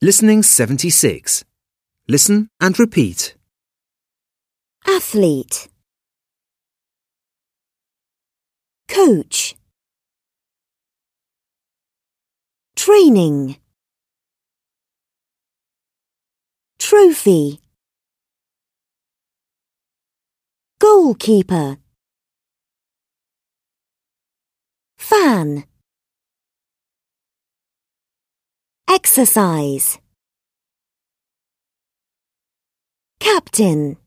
Listening 76. Listen and repeat. Athlete, coach, training, trophy, goalkeeper, fan, exercise, captain.